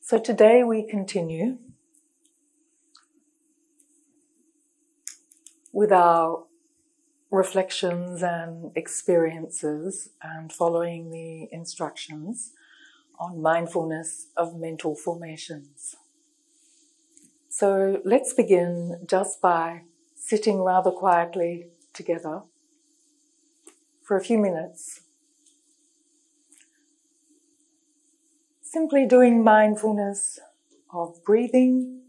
So today we continue with our reflections and experiences and following the instructions on mindfulness of mental formations. So let's begin just by sitting rather quietly together for a few minutes. Simply doing mindfulness of breathing,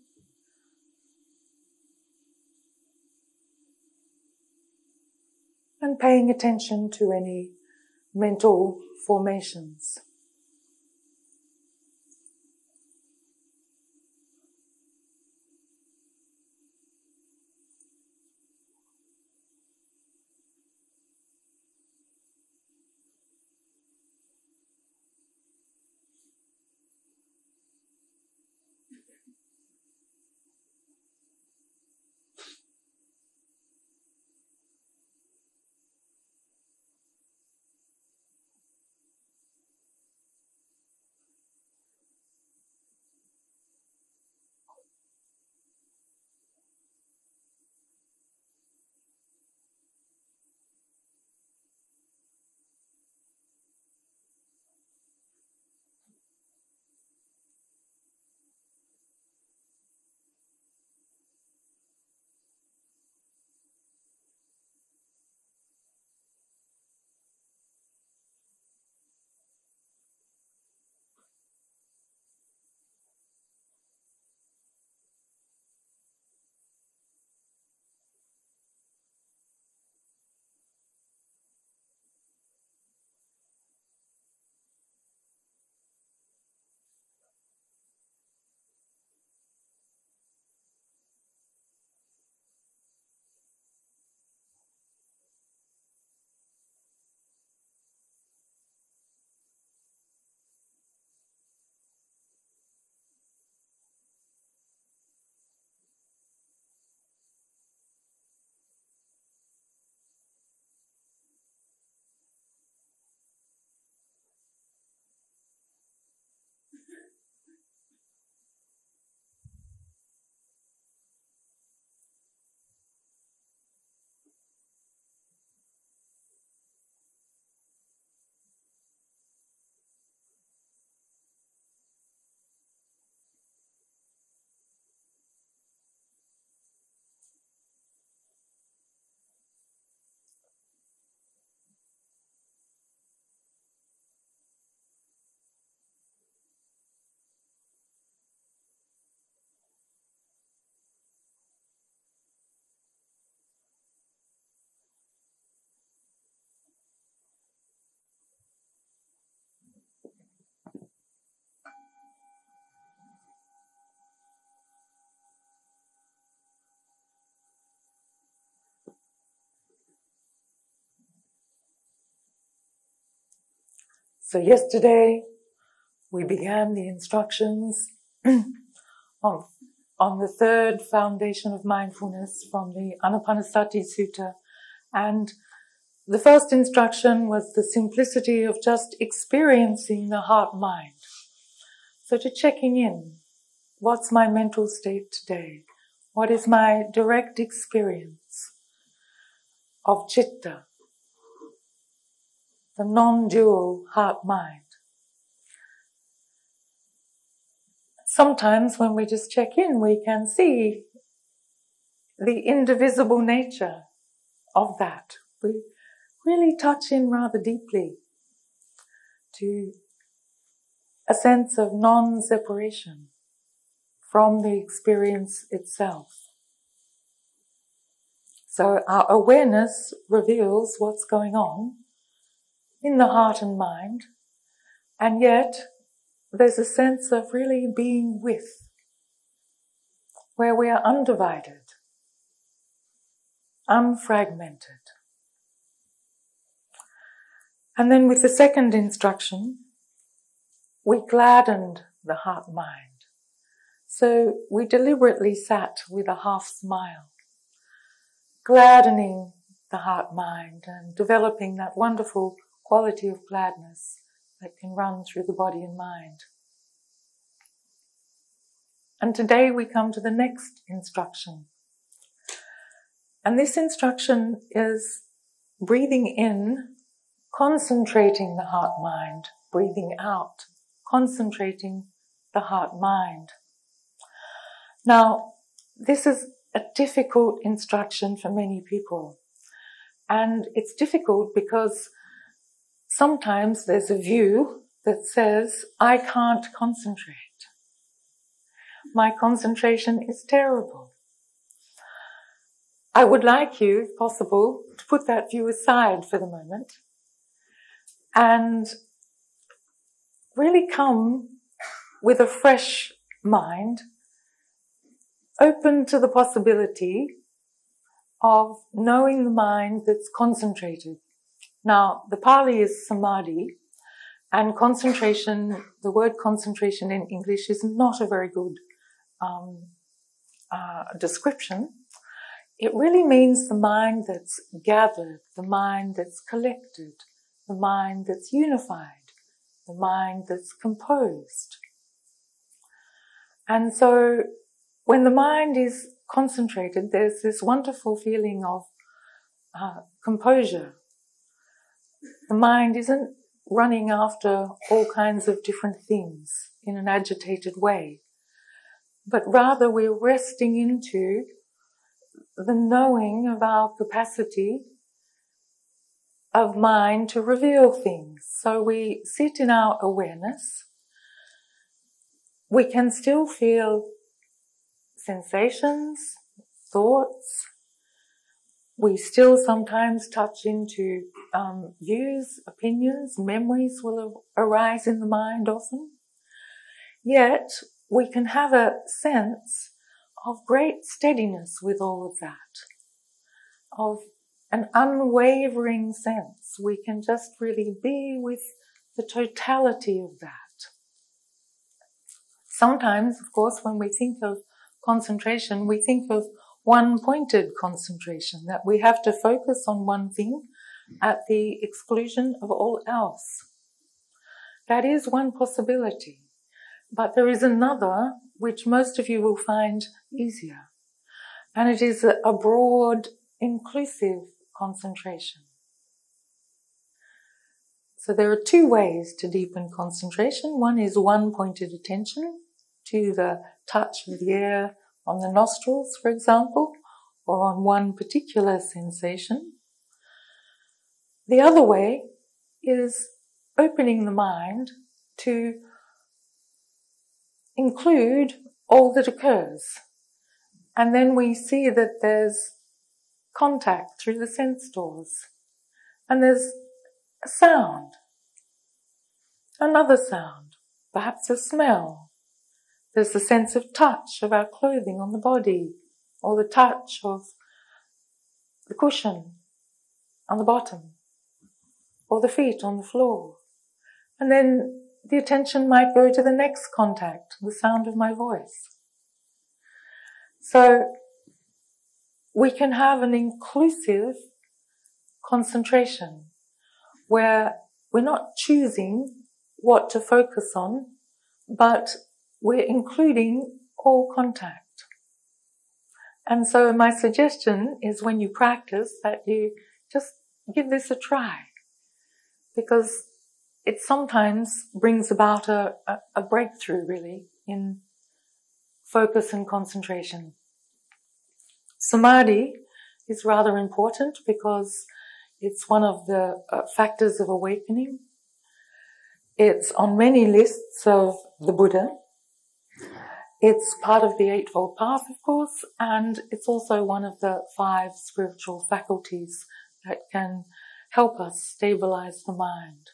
and paying attention to any mental formations. So yesterday we began the instructions on the third foundation of mindfulness from the Anapanasati Sutta, and the first instruction was the simplicity of just experiencing the heart-mind. So to checking in, what's my mental state today? What is my direct experience of citta, the non-dual heart-mind? Sometimes when we just check in, we can see the indivisible nature of that. We really touch in rather deeply to a sense of non-separation from the experience itself. So our awareness reveals what's going on in the heart and mind, and yet there's a sense of really being with, where we are undivided, unfragmented. And then with the second instruction, we gladdened the heart-mind. So we deliberately sat with a half smile, gladdening the heart-mind and developing that wonderful quality of gladness that can run through the body and mind. And today we come to the next instruction. And this instruction is breathing in, concentrating the heart-mind, breathing out, concentrating the heart-mind. Now, this is a difficult instruction for many people. And it's difficult because sometimes there's a view that says, I can't concentrate. My concentration is terrible. I would like you, if possible, to put that view aside for the moment and really come with a fresh mind, open to the possibility of knowing the mind that's concentrated. Now, the Pali is samadhi, and concentration, the word concentration in English is not a very good description. It really means the mind that's gathered, the mind that's collected, the mind that's unified, the mind that's composed. And so when the mind is concentrated, there's this wonderful feeling of composure. The mind isn't running after all kinds of different things in an agitated way, but rather we're resting into the knowing of our capacity of mind to reveal things. So we sit in our awareness. We can still feel sensations, thoughts. We still sometimes touch into views, opinions, memories will arise in the mind often. Yet we can have a sense of great steadiness with all of that, of an unwavering sense. We can just really be with the totality of that. Sometimes, of course, when we think of concentration, we think of one-pointed concentration, that we have to focus on one thing at the exclusion of all else. That is one possibility. But there is another, which most of you will find easier. And it is a broad, inclusive concentration. So there are two ways to deepen concentration. One is one-pointed attention to the touch of the air on the nostrils, for example, or on one particular sensation. The other way is opening the mind to include all that occurs. And then we see that there's contact through the sense doors. And there's a sound, another sound, perhaps a smell. There's the sense of touch of our clothing on the body, or the touch of the cushion on the bottom, or the feet on the floor. And then the attention might go to the next contact, the sound of my voice. So we can have an inclusive concentration where we're not choosing what to focus on, but we're including all contact. And so my suggestion is when you practice that you just give this a try, because it sometimes brings about a breakthrough, really, in focus and concentration. Samadhi is rather important because it's one of the factors of awakening. It's on many lists of the Buddha. It's part of the Eightfold Path, of course, and it's also one of the 5 spiritual faculties that can help us stabilize the mind.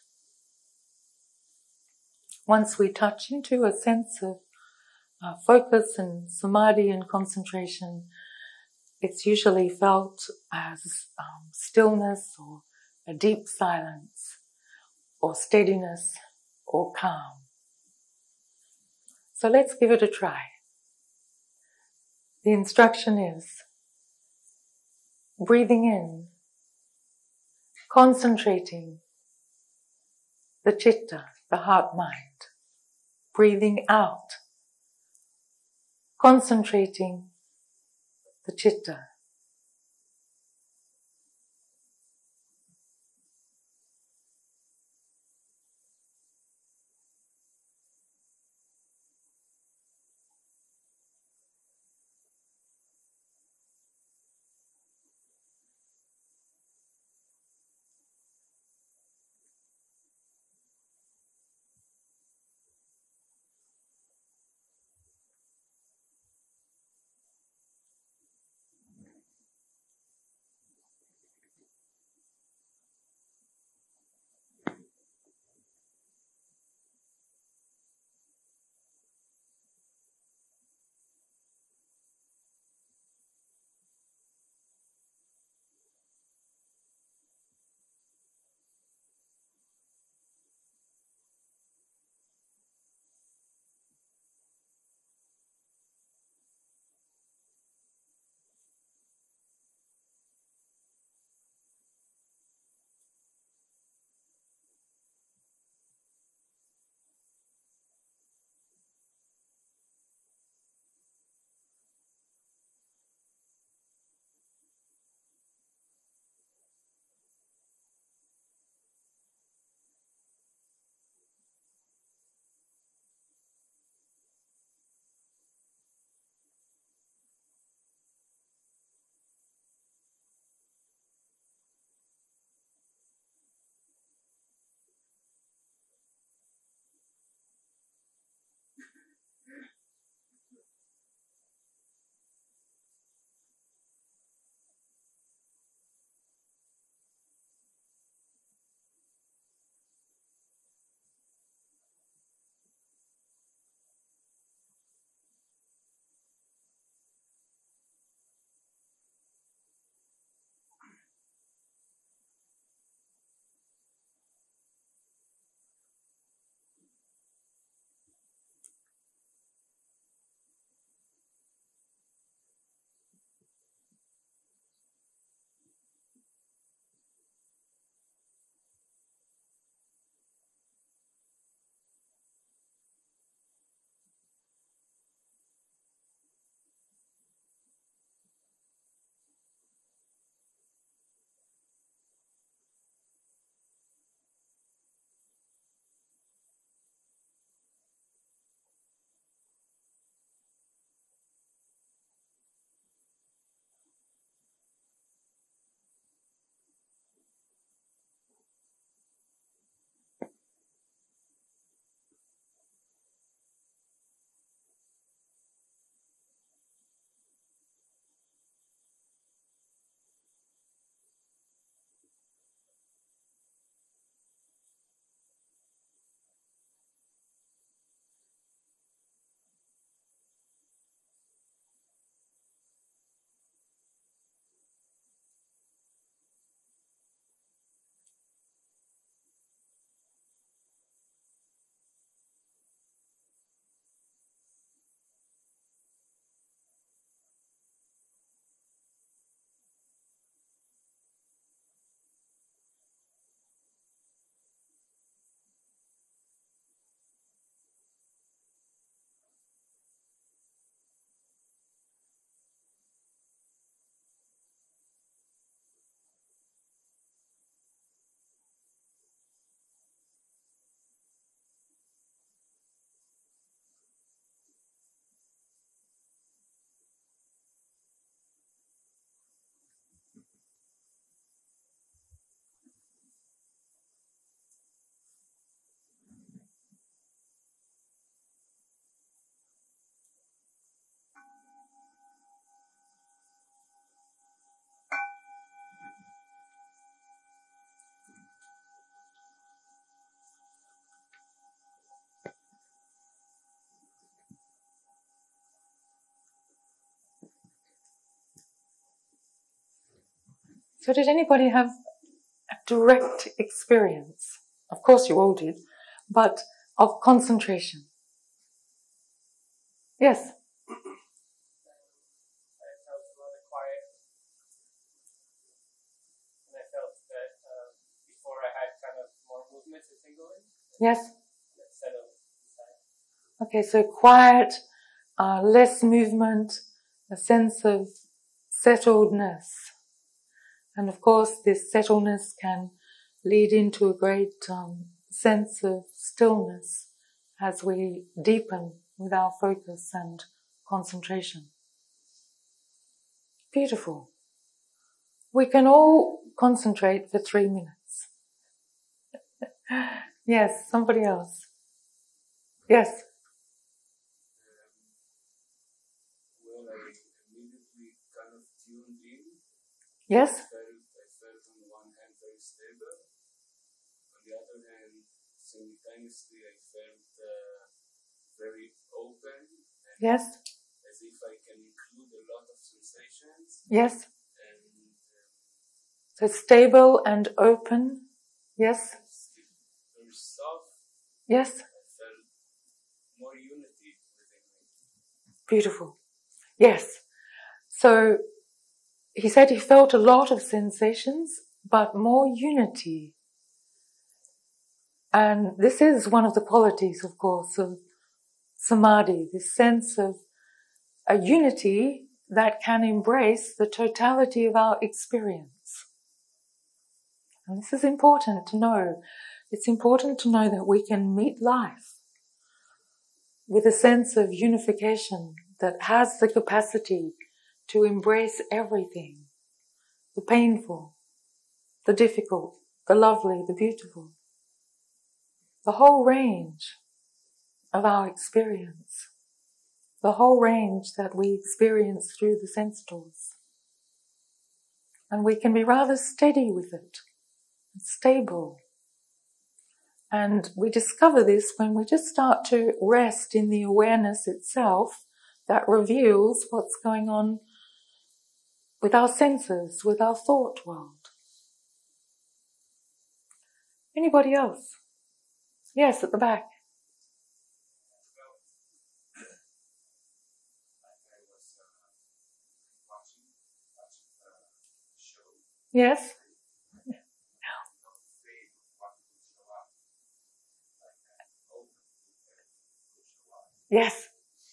Once we touch into a sense of focus and samadhi and concentration, it's usually felt as stillness or a deep silence or steadiness or calm. So let's give it a try. The instruction is breathing in, concentrating the citta, the heart-mind. Breathing out, concentrating the chitta. So did anybody have a direct experience, of course you all did, but of concentration? Yes? I felt a lot of quiet, and I felt that before I had kind of more movement to tingle in. Yes? That settled inside. Okay, so quiet, less movement, a sense of settledness. And of course, this settledness can lead into a great sense of stillness as we deepen with our focus and concentration. Beautiful. We can all concentrate for 3 minutes. Yes, somebody else. Yes. Well, I immediately kind of tuned in. Yes. I felt on the one hand very stable. On the other hand, simultaneously I felt very open. And Yes. as if I can include a lot of sensations. Yes. And So stable and open. Yes. very soft. Yes. I felt more unity within me. Beautiful. Yes. So he said he felt a lot of sensations, but more unity. And this is one of the qualities, of course, of samadhi, this sense of a unity that can embrace the totality of our experience. And this is important to know. It's important to know that we can meet life with a sense of unification that has the capacity to embrace everything, the painful, the difficult, the lovely, the beautiful, the whole range of our experience, the whole range that we experience through the sense doors. And we can be rather steady with it, stable. And we discover this when we just start to rest in the awareness itself that reveals what's going on with our senses, with our thought world. Anybody else? Yes, at the back. Yes? Yes.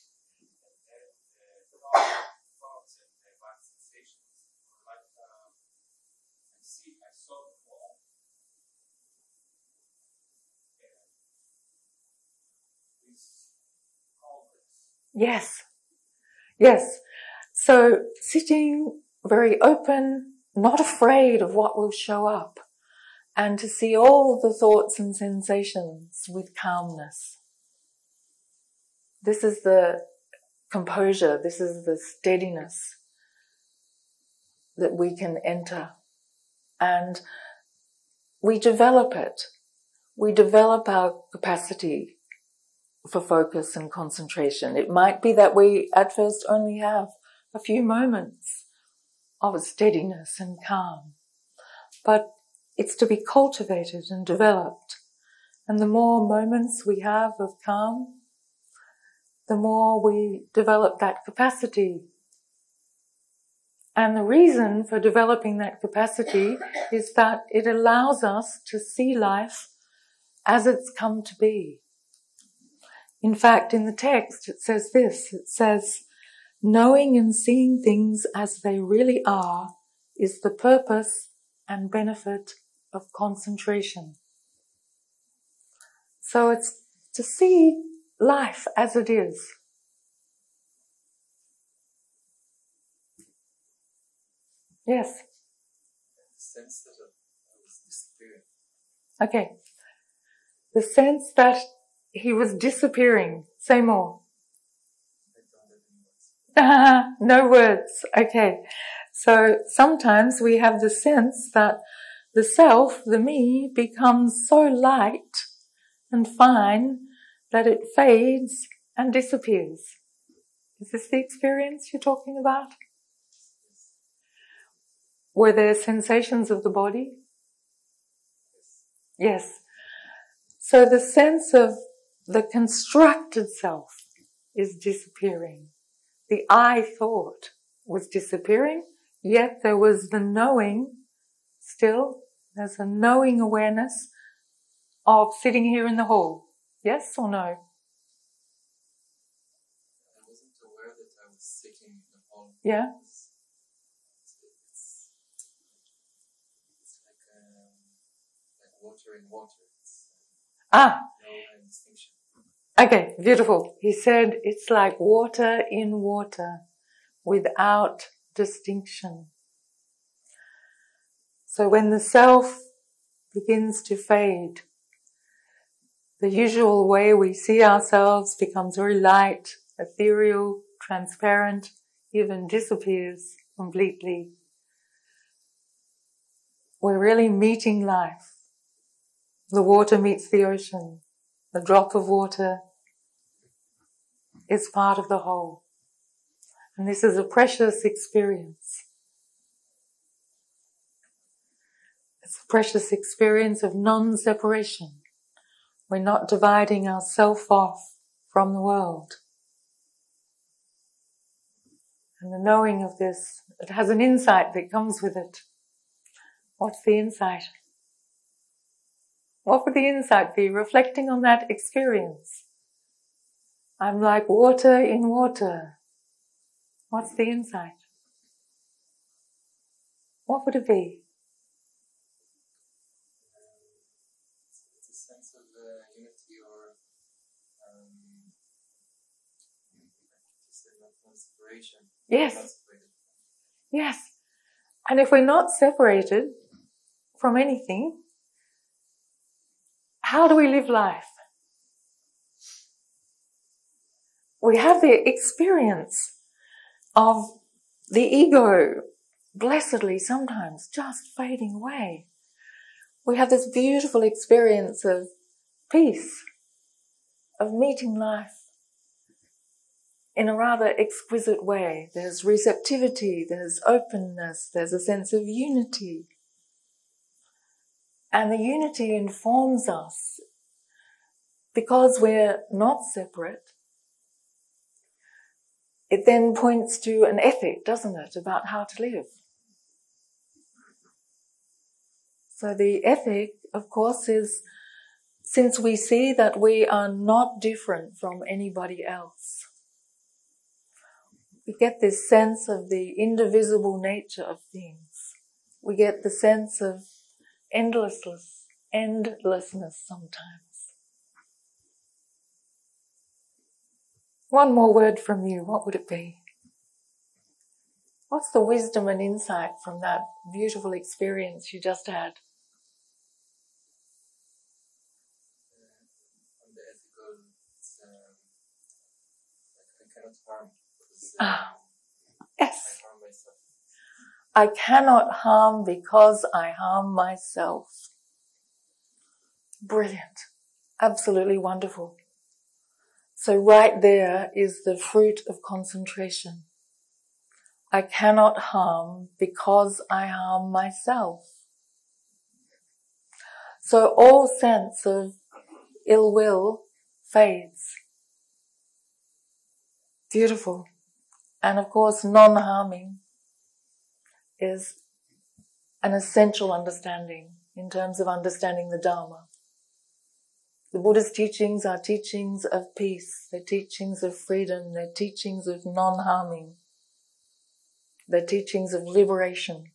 Yes. Yes. So sitting very open, not afraid of what will show up, and to see all the thoughts and sensations with calmness. This is the composure, this is the steadiness that we can enter. And we develop it. We develop our capacity for focus and concentration. It might be that we at first only have a few moments of steadiness and calm, but it's to be cultivated and developed. And the more moments we have of calm, the more we develop that capacity. And the reason for developing that capacity is that it allows us to see life as it's come to be. In fact, in the text it says this, it says, knowing and seeing things as they really are is the purpose and benefit of concentration. So it's to see life as it is. Yes? The sense that I was disappearing. Okay. The sense that he was disappearing. Say more. No words. Okay. So sometimes we have the sense that the self, the me, becomes so light and fine that it fades and disappears. Is this the experience you're talking about? Were there sensations of the body? Yes. So the sense of the constructed self is disappearing. The I thought was disappearing, yet there was the knowing still. There's a knowing awareness of sitting here in the hall. Yes or no? wasn't aware that I was sitting in the hall. Yeah? It's like water in water. Ah, No distinction. okay, beautiful. He said it's like water in water without distinction. So when the self begins to fade, the usual way we see ourselves becomes very light, ethereal, transparent, even disappears completely. We're really meeting life. The water meets the ocean. The drop of water is part of the whole. And this is a precious experience. It's a precious experience of non-separation. We're not dividing ourself off from the world. And the knowing of this, it has an insight that comes with it. What's the insight? What would the insight be? Reflecting on that experience. I'm like water in water. What's the insight? What would it be? It's a sense of unity or separation. Yes. Not separated. Yes. And if we're not separated from anything, how do we live life? We have the experience of the ego blessedly sometimes just fading away. We have this beautiful experience of peace, of meeting life in a rather exquisite way. There's receptivity, there's openness, there's a sense of unity. And the unity informs us because we're not separate. It then points to an ethic, doesn't it, about how to live. So the ethic, of course, is since we see that we are not different from anybody else, we get this sense of the indivisible nature of things. We get the sense of endlessness sometimes. One more word from you, what would it be? What's the wisdom and insight from that beautiful experience you just had? On the ethical, it's I cannot harm. Yes. I harm myself. I cannot harm because I harm myself. Brilliant. Absolutely wonderful. So right there is the fruit of concentration. I cannot harm because I harm myself. So all sense of ill will fades. Beautiful. And of course, non-harming is an essential understanding in terms of understanding the Dharma. The Buddha's teachings are teachings of peace. They're teachings of freedom. They're teachings of non-harming. They're teachings of liberation.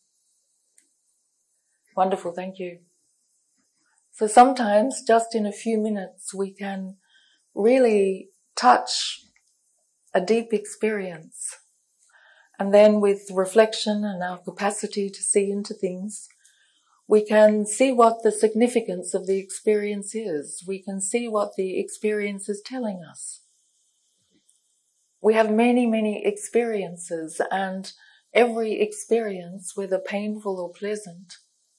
Wonderful, thank you. So sometimes, just in a few minutes, we can really touch a deep experience. And then with reflection and our capacity to see into things, we can see what the significance of the experience is. We can see what the experience is telling us. We have many, many experiences, and every experience, whether painful or pleasant,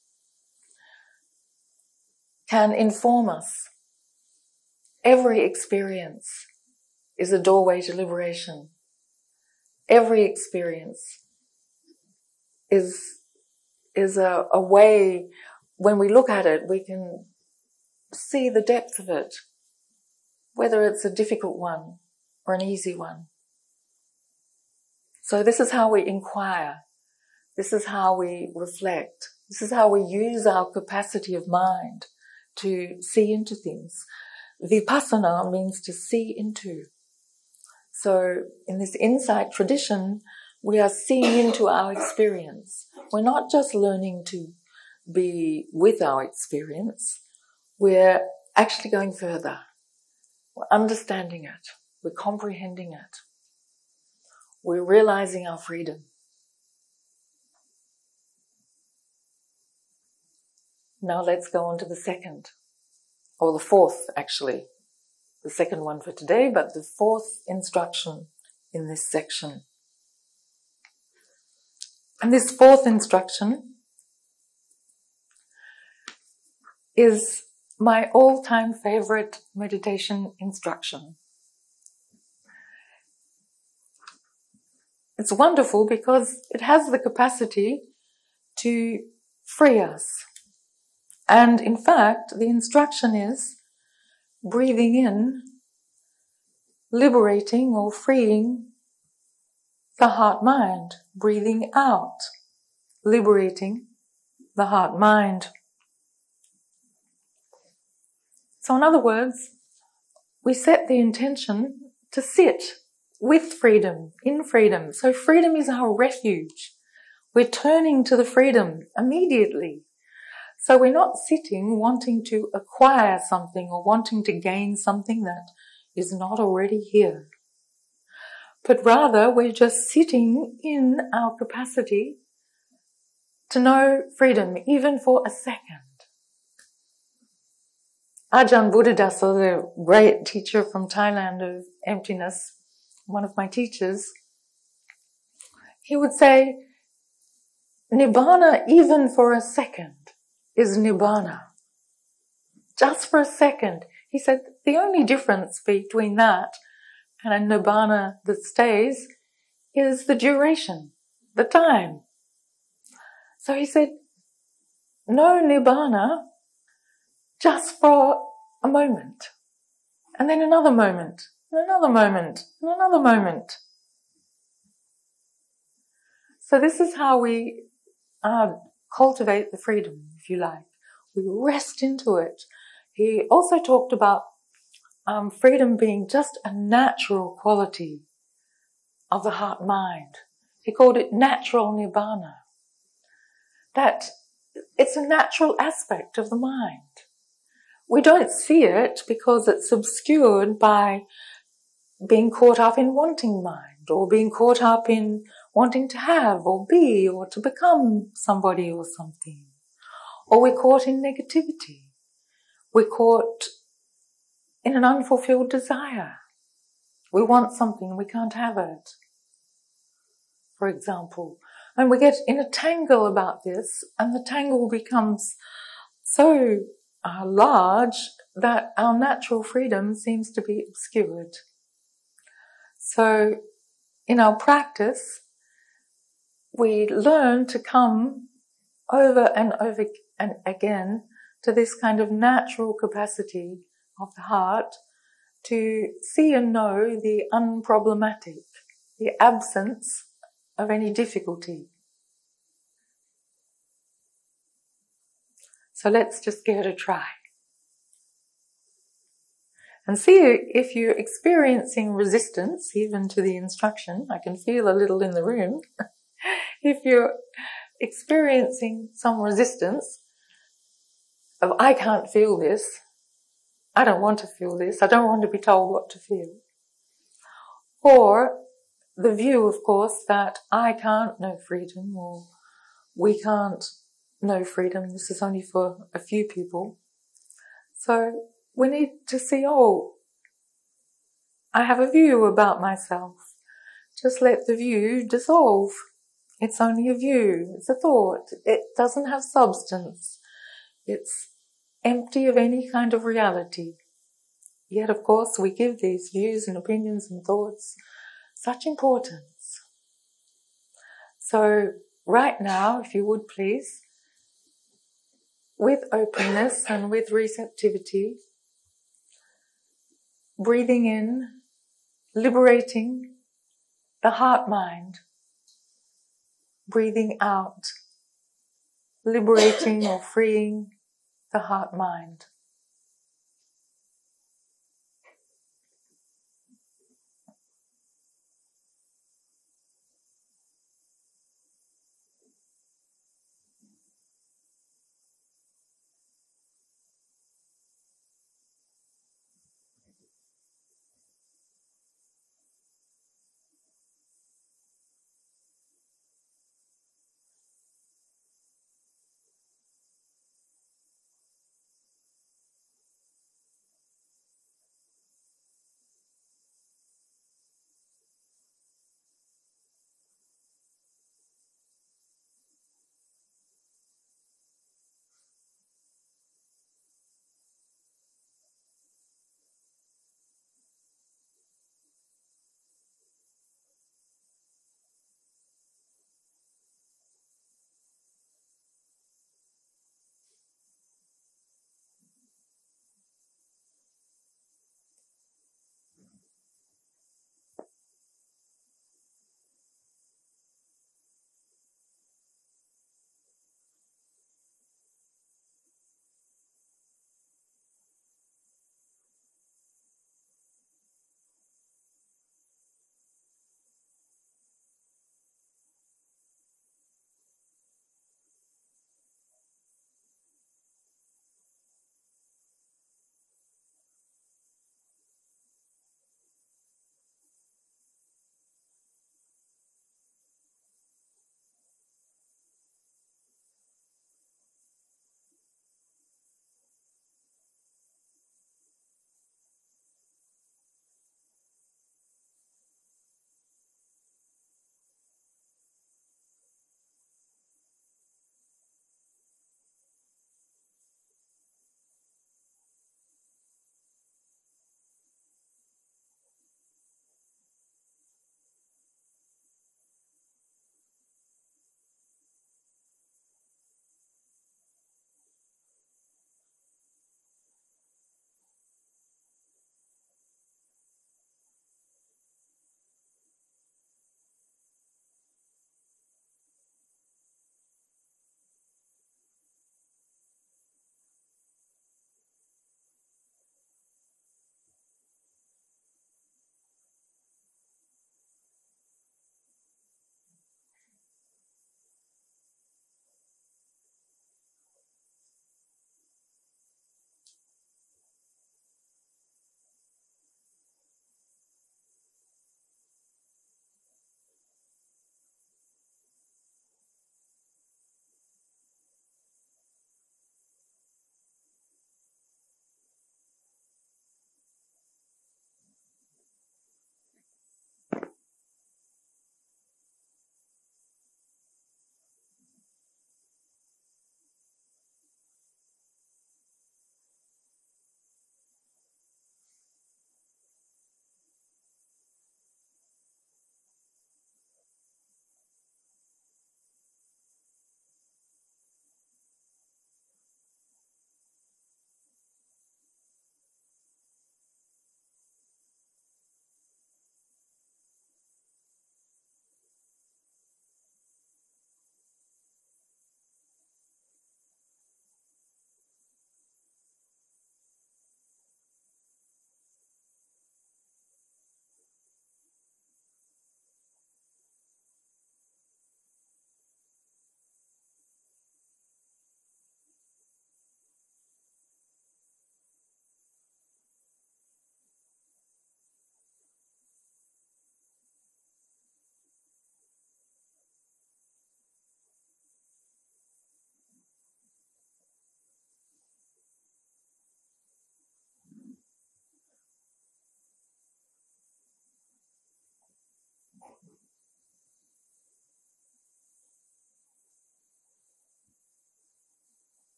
can inform us. Every experience is a doorway to liberation. Every experience is a way, when we look at it, we can see the depth of it, whether it's a difficult one or an easy one. So this is how we inquire. This is how we reflect. This is how we use our capacity of mind to see into things. Vipassana means to see into. So in this insight tradition, we are seeing into our experience. We're not just learning to be with our experience, we're actually going further. We're understanding it. We're comprehending it. We're realizing our freedom. Now let's go on to the second, or the fourth actually. The second one for today, but the fourth instruction in this section. And this fourth instruction is my all-time favorite meditation instruction. It's wonderful because it has the capacity to free us. And in fact, the instruction is breathing in, liberating or freeing the heart-mind. Breathing out, liberating the heart-mind. So in other words, we set the intention to sit with freedom, in freedom. So freedom is our refuge. We're turning to the freedom immediately. So we're not sitting wanting to acquire something or wanting to gain something that is not already here. But rather we're just sitting in our capacity to know freedom, even for a second. Ajahn Buddhadasa, the great teacher from Thailand of emptiness, one of my teachers, he would say, Nibbana, even for a second, is Nibbana. Just for a second. He said, the only difference between that and a Nibbana that stays is the duration, the time. So he said, no Nibbana, just for a moment, and then another moment, and another moment, and another moment. So this is how we cultivate the freedom, if you like. We rest into it. He also talked about freedom being just a natural quality of the heart-mind. He called it natural nibbana. That it's a natural aspect of the mind. We don't see it because it's obscured by being caught up in wanting mind, or being caught up in wanting to have or be or to become somebody or something. Or we're caught in negativity. We're caught in an unfulfilled desire. We want something and we can't have it, for example. And we get in a tangle about this, and the tangle becomes so large that our natural freedom seems to be obscured. So in our practice, we learn to come over and again to this kind of natural capacity of the heart to see and know the unproblematic, the absence of any difficulty. So let's just give it a try. And see if you're experiencing resistance, even to the instruction. I can feel a little in the room. If you're experiencing some resistance of, I can't feel this, I don't want to feel this, I don't want to be told what to feel. Or the view, of course, that I can't know freedom, or we can't know freedom, this is only for a few people. So we need to see, I have a view about myself. Just let the view dissolve. It's only a view, it's a thought. It doesn't have substance. It's empty of any kind of reality. Yet, of course, we give these views and opinions and thoughts such importance. So, right now, if you would please, with openness and with receptivity, breathing in, liberating the heart-mind, breathing out, liberating or freeing the heart-mind.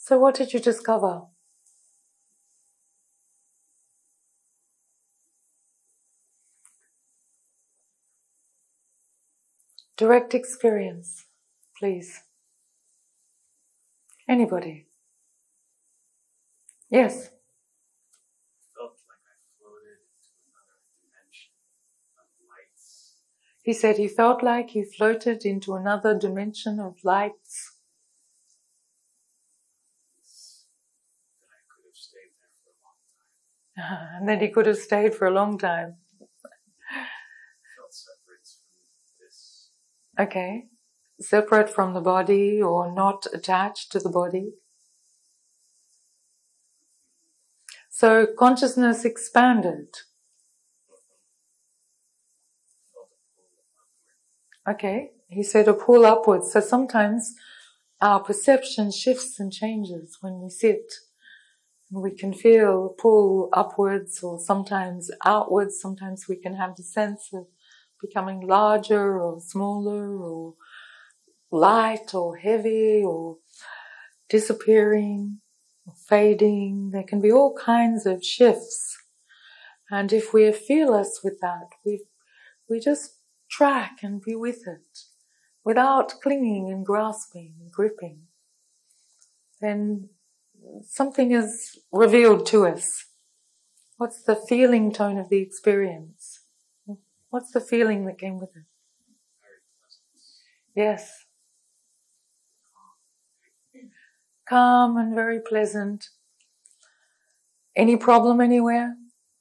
So what did you discover? Direct experience, please. Anybody? Yes. Felt like I floated into another dimension of lights. He said he felt like he floated into another dimension of lights. That I could have stayed there for a long time. And then he could have stayed for a long time. Felt separate from this. Okay. Separate from the body or not attached to the body. So consciousness expanded. Felt a pull upward. Okay. He said a pull upwards. So sometimes our perception shifts and changes when we sit. We can feel a pull upwards or sometimes outwards. Sometimes we can have the sense of becoming larger or smaller or light or heavy or disappearing or fading. There can be all kinds of shifts. And if we are fearless with that, we just track and be with it without clinging and grasping and gripping, then something is revealed to us. What's the feeling tone of the experience? What's the feeling that came with it? Very pleasant. Yes. Calm and very pleasant. Any problem anywhere?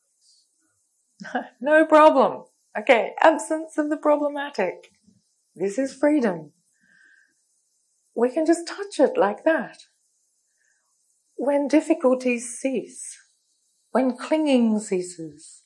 No problem. Okay, absence of the problematic. This is freedom. We can just touch it like that. When difficulties cease, when clinging ceases,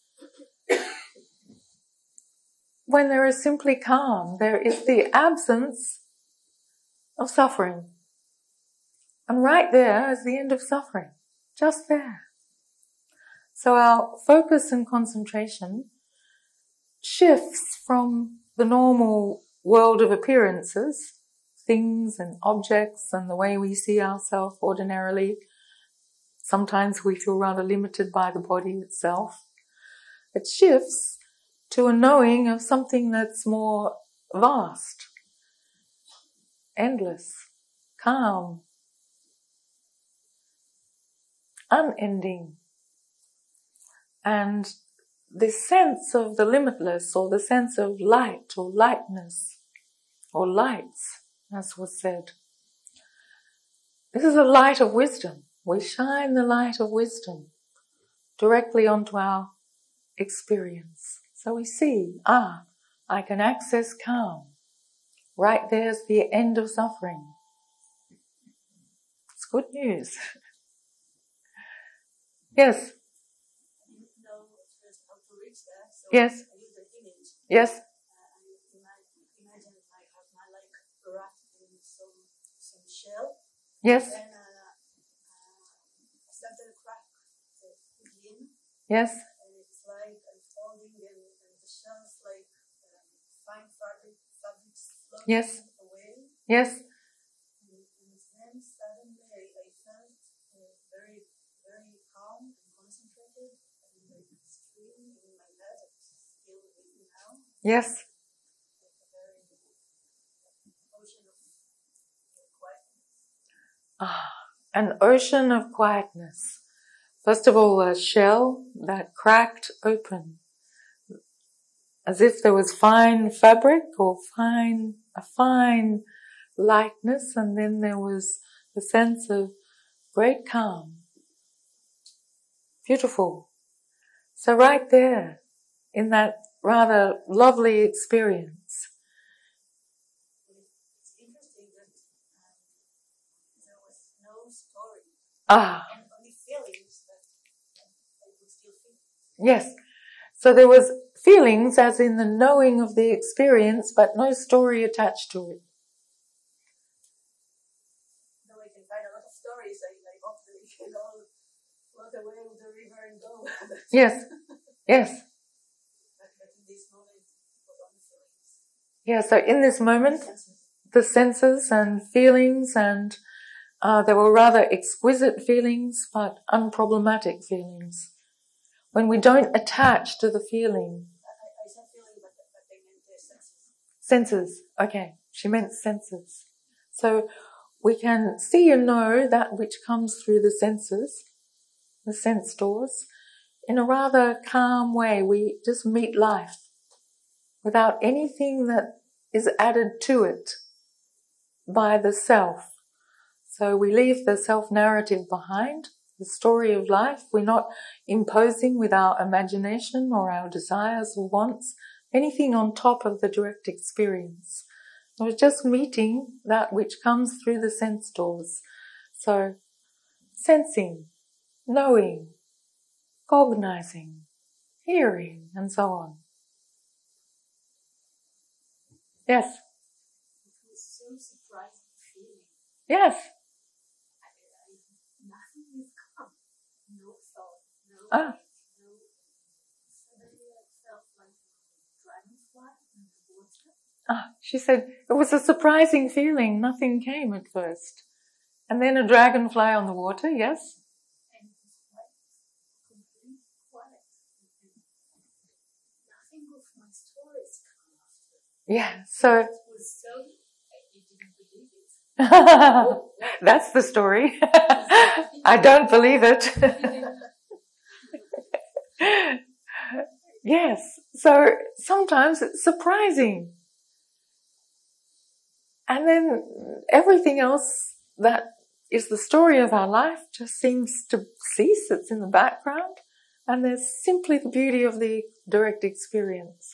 when there is simply calm, there is the absence of suffering. And right there is the end of suffering. Just there. So our focus and concentration shifts from the normal world of appearances, things and objects and the way we see ourselves ordinarily. Sometimes we feel rather limited by the body itself. It shifts to a knowing of something that's more vast, endless, calm, unending. And this sense of the limitless, or the sense of light or lightness or lights, as was said. This is a light of wisdom. We shine the light of wisdom directly onto our experience. So we see, I can access calm. Right there's the end of suffering. It's good news. Yes. I didn't know at first how to reach that, so Yes. I used an image. Yes. I imagine I have my like wrapped in some shell. Yes. And I started to crack within, Yes. and it's like unfolding, and the shell is like fine fabric floating Yes. away. Yes. And then suddenly I felt very, very calm and concentrated, and like a stream in my head that's still with me now. Yes. Like a very ocean of quietness. An ocean of quietness. First of all, a shell that cracked open, as if there was fine fabric or a fine lightness, and then there was a sense of great calm. Beautiful. So right there, in that rather lovely experience. It's interesting that there was no story, and only feelings that I could still feel. Yes. So there was feelings as in the knowing of the experience, but no story attached to it. Though I can find a lot of stories, I hope that they can all float away with the river and go. Yes. Yes. But in this moment, it was only feelings. Yeah, so in this moment, the senses and feelings and They were rather exquisite feelings, but unproblematic feelings. When we don't attach to the feeling. I said feeling, but they meant their senses. Senses. Okay. She meant senses. So we can see and know that which comes through the senses, the sense doors, in a rather calm way. We just meet life without anything that is added to it by the self. So we leave the self-narrative behind, the story of life. We're not imposing with our imagination or our desires or wants anything on top of the direct experience. We're just meeting that which comes through the sense doors. So, sensing, knowing, cognizing, hearing, and so on. Yes? It was so surprising feeling. Yes. Nothing is calm. No thought, no Ah. no. Suddenly I felt like a dragonfly in the water. She said it was a surprising feeling. Nothing came at first. And then a dragonfly on the water, yes? And it was like complete quiet. Nothing of my stories come after. Yeah, so It was so, I didn't believe it. that's the story. I don't believe it. Yes, so sometimes it's surprising. And then everything else that is the story of our life just seems to cease. It's in the background. And there's simply the beauty of the direct experience.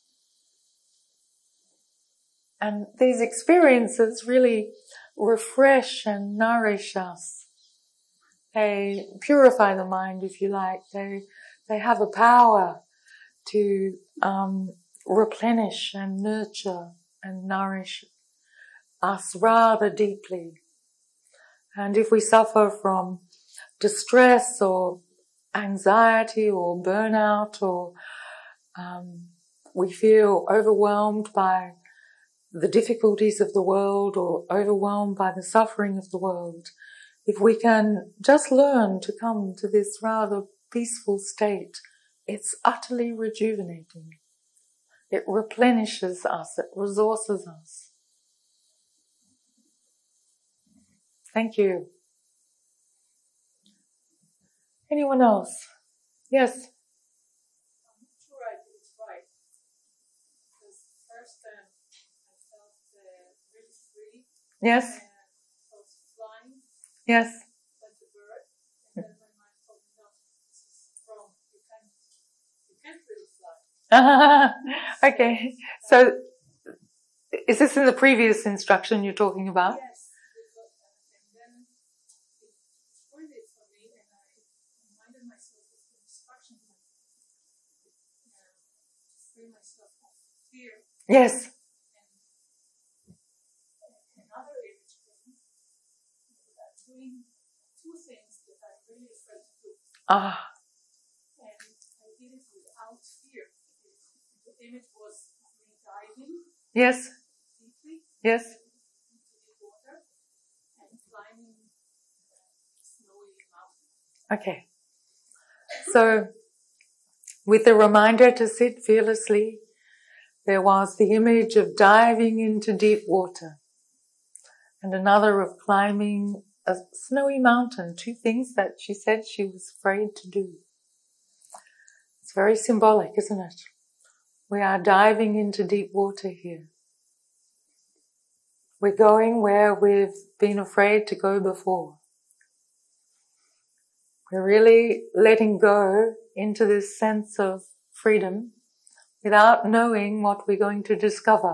And these experiences really refresh and nourish us. They purify the mind, if you like. They have a power to replenish and nurture and nourish us rather deeply. And if we suffer from distress or anxiety or burnout, or we feel overwhelmed by the difficulties of the world or overwhelmed by the suffering of the world, if we can just learn to come to this rather peaceful state, it's utterly rejuvenating. It replenishes us, it resources us. Thank you. Anyone else? Yes? I'm not sure I did it right. Because first I felt really free. Yes? I was flying Yes? like a bird. And then my mind told me, no, this is wrong. You can't really fly. Okay. So, is this in the previous instruction you're talking about? Yes. And then it spoiled it for me, and I reminded myself of the instructions and free myself of fear. Yes. And another image came that doing two things that I'm really afraid to do. And I did it without fear. The image was me diving Yes. deeply Yes. into the water and climbing snowy mountains. Okay. So, with the reminder to sit fearlessly, there was the image of diving into deep water and another of climbing a snowy mountain, two things that she said she was afraid to do. It's very symbolic, isn't it? We are diving into deep water here. We're going where we've been afraid to go before. We're really letting go into this sense of freedom without knowing what we're going to discover.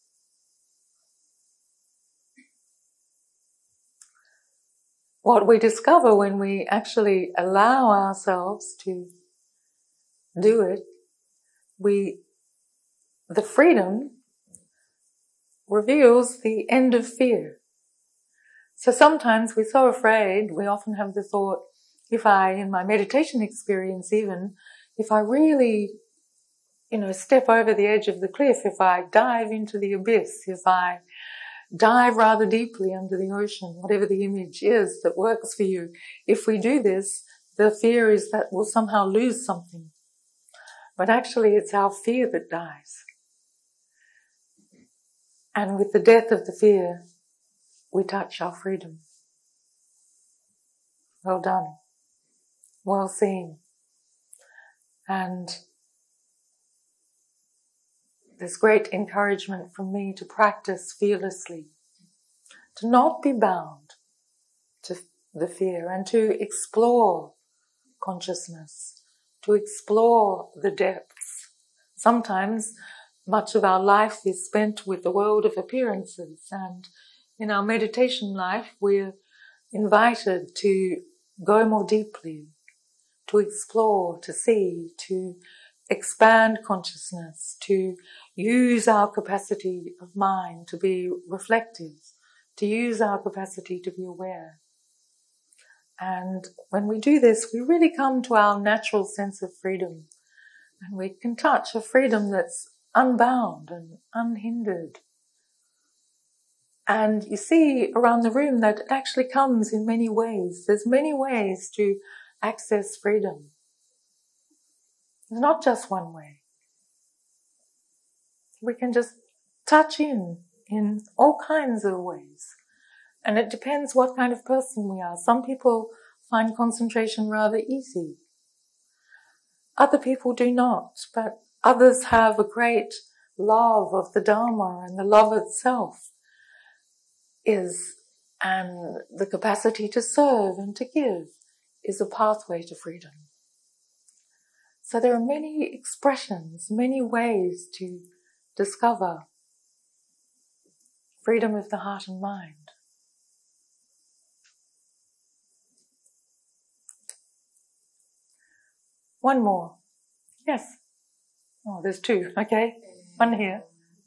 What we discover when we actually allow ourselves to do it, the freedom reveals the end of fear. So sometimes we're so afraid, we often have the thought, in my meditation experience even, if I really, step over the edge of the cliff, if I dive into the abyss, if I, dive rather deeply under the ocean, whatever the image is that works for you. If we do this, the fear is that we'll somehow lose something. But actually it's our fear that dies. And with the death of the fear, we touch our freedom. Well done. Well seen. And there's great encouragement from me to practice fearlessly, to not be bound to the fear and to explore consciousness, to explore the depths. Sometimes much of our life is spent with the world of appearances, and in our meditation life we're invited to go more deeply, to explore, to see, to expand consciousness, to use our capacity of mind to be reflective, to use our capacity to be aware. And when we do this, we really come to our natural sense of freedom, and we can touch a freedom that's unbound and unhindered. And you see around the room that it actually comes in many ways. There's many ways to access freedom. There's not just one way. We can just touch in all kinds of ways. And it depends what kind of person we are. Some people find concentration rather easy. Other people do not, but others have a great love of the Dharma, and the love itself and the capacity to serve and to give is a pathway to freedom. So there are many expressions, many ways to discover freedom of the heart and mind. One more. Yes. Oh, there's two. Okay. One here.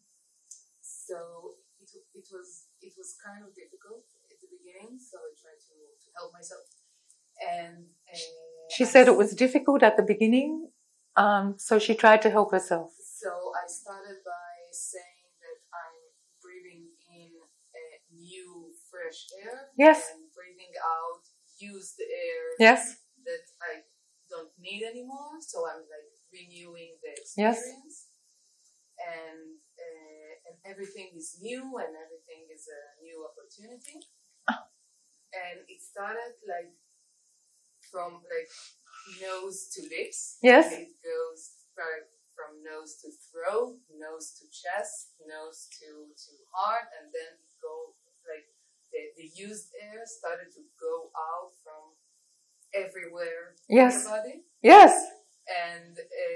So it was kind of difficult at the beginning, so I tried to help myself. And she said it was difficult at the beginning, so she tried to help herself. So I started by saying that I'm breathing in new fresh air. Yes. And breathing out used air. Yes. That I don't need anymore. So I'm like renewing the experience. Yes. And everything is new, and everything is a new opportunity. And it started like from like nose to lips. Yes. And it goes from nose to throat, nose to chest, nose to heart, and then it goes like the used air started to go out from everywhere in the body. Yes. And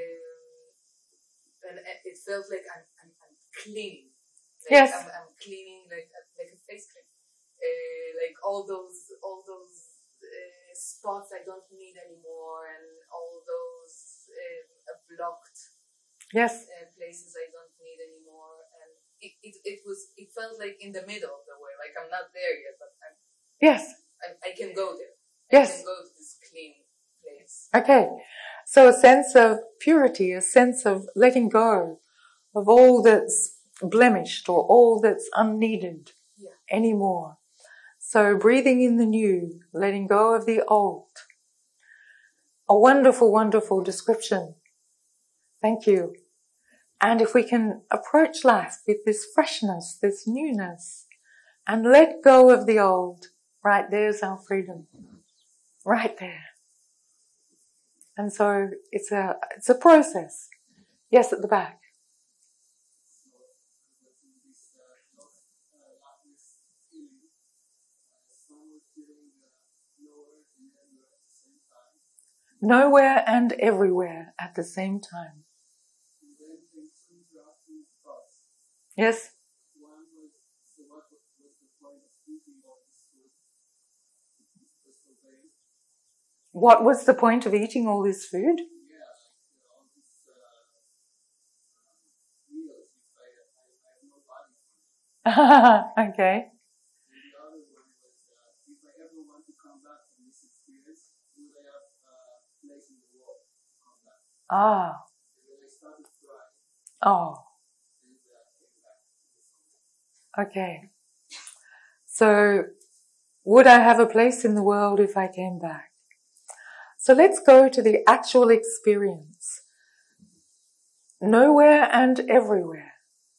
it felt like I'm cleaning. Like yes. I'm cleaning like a face cream. Like all those spots I don't need anymore, and all those blocked places I don't need anymore. And it felt like in the middle of the way, like I'm not there yet, but I can go there. I can go to this clean place. Okay, so a sense of purity, a sense of letting go of all that's blemished or all that's unneeded anymore. So breathing in the new, letting go of the old. A wonderful, wonderful description. Thank you. And if we can approach life with this freshness, this newness, and let go of the old, right there's our freedom. Right there. And so it's a process. Yes, at the back. Nowhere and everywhere at the same time. Yes? What was the point of eating all this food? Okay. Ah. Oh. Okay. So, would I have a place in the world if I came back? So let's go to the actual experience. Nowhere and everywhere.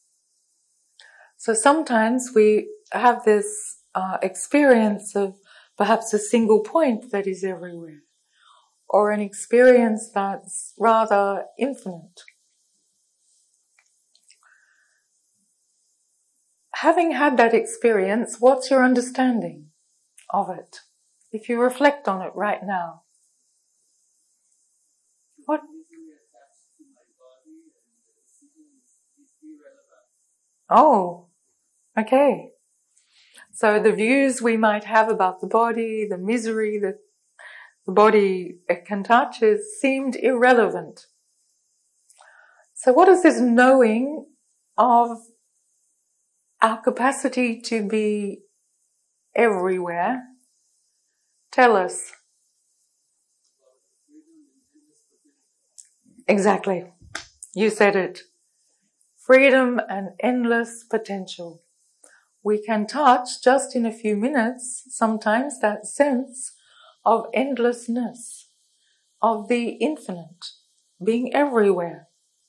So sometimes we have this experience of perhaps a single point that is everywhere, or an experience that's rather infinite. Having had that experience, what's your understanding of it? If you reflect on it right now. What? Oh, okay. So the views we might have about the body, the misery that the body can touch seemed irrelevant. So what is this knowing of our capacity to be everywhere tell us? Exactly. You said it. Freedom and endless potential. We can touch just in a few minutes sometimes that sense of endlessness, of the infinite, being everywhere.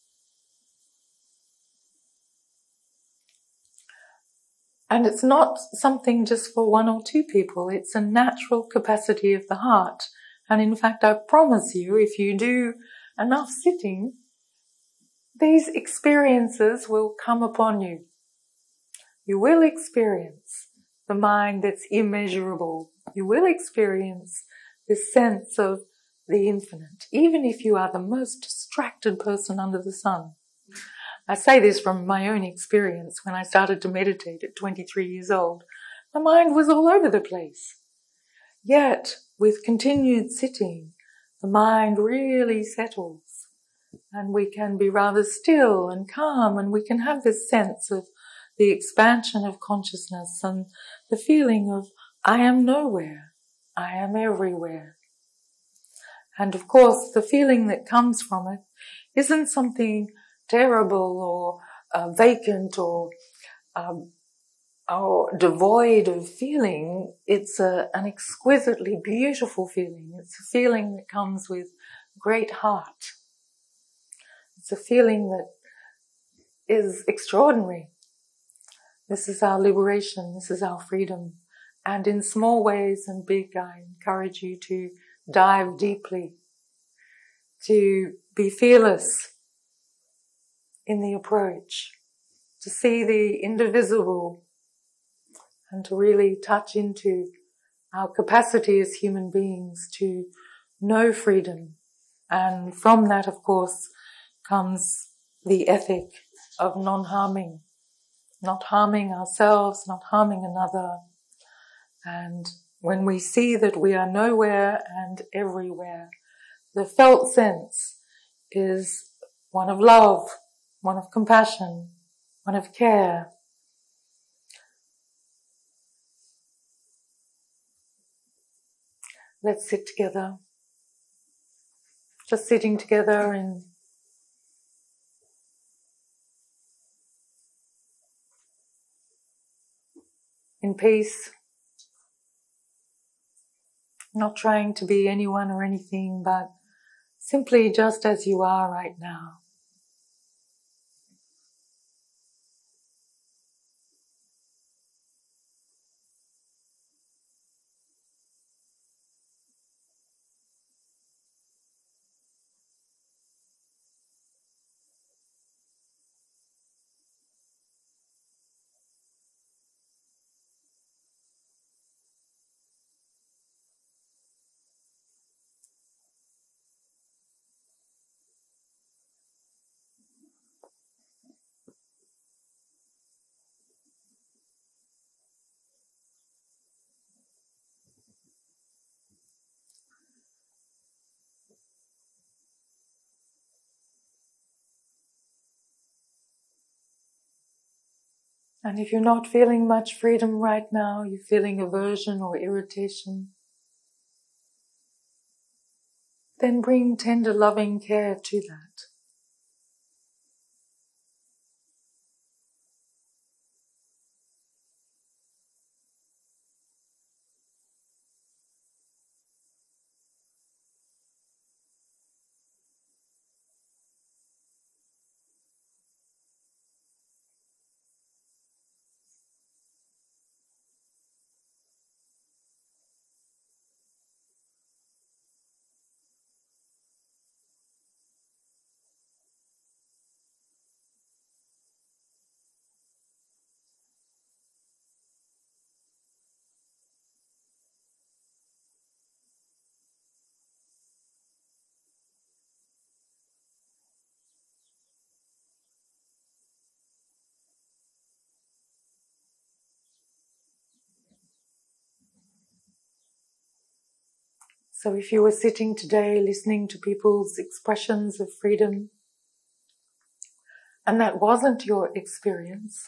And it's not something just for one or two people, it's a natural capacity of the heart. And in fact, I promise you, if you do enough sitting, these experiences will come upon you. You will experience the mind that's immeasurable. You will experience this sense of the infinite, even if you are the most distracted person under the sun. I say this from my own experience. When I started to meditate at 23 years old, my mind was all over the place. Yet, with continued sitting, the mind really settles, and we can be rather still and calm, and we can have this sense of the expansion of consciousness and the feeling of, I am nowhere, I am everywhere. And of course, the feeling that comes from it isn't something terrible or vacant or devoid of feeling. It's an exquisitely beautiful feeling. It's a feeling that comes with great heart. It's a feeling that is extraordinary. This is our liberation. This is our freedom. And in small ways and big, I encourage you to dive deeply, to be fearless in the approach, to see the indivisible, and to really touch into our capacity as human beings to know freedom. And from that, of course, comes the ethic of non-harming, not harming ourselves, not harming another. And when we see that we are nowhere and everywhere, the felt sense is one of love, one of compassion, one of care. Let's sit together. Just sitting together in peace. Not trying to be anyone or anything, but simply just as you are right now. And if you're not feeling much freedom right now, you're feeling aversion or irritation, then bring tender, loving care to that. So if you were sitting today listening to people's expressions of freedom, and that wasn't your experience,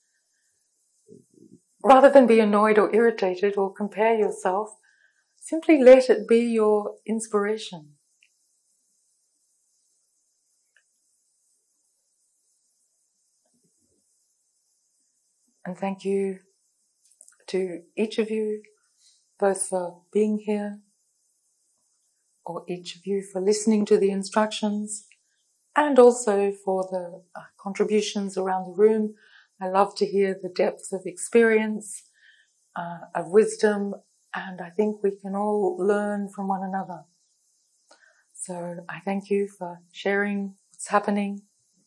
rather than be annoyed or irritated or compare yourself, simply let it be your inspiration. And thank you to each of you, both for being here, or each of you for listening to the instructions, and also for the contributions around the room. I love to hear the depth of experience, of wisdom, and I think we can all learn from one another. So I thank you for sharing what's happening.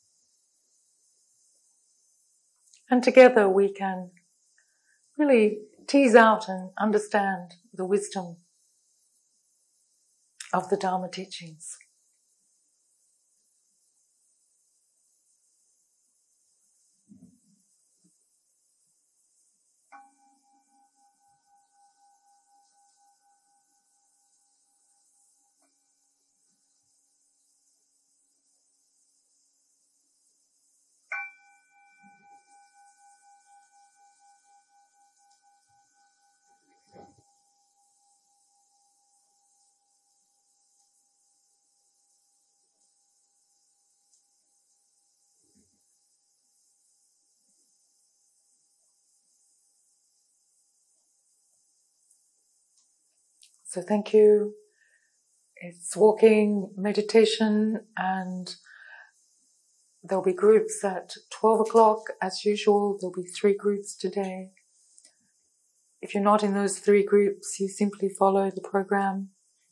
And together we can really tease out and understand the wisdom of the Dharma teachings. So thank you. It's walking meditation, and there'll be groups at 12 o'clock as usual. There'll be 3 groups today. If you're not in those 3 groups, you simply follow the program.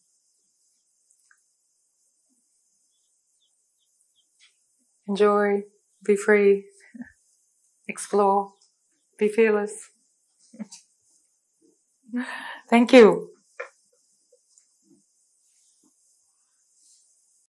Enjoy, be free, explore, be fearless. Thank you.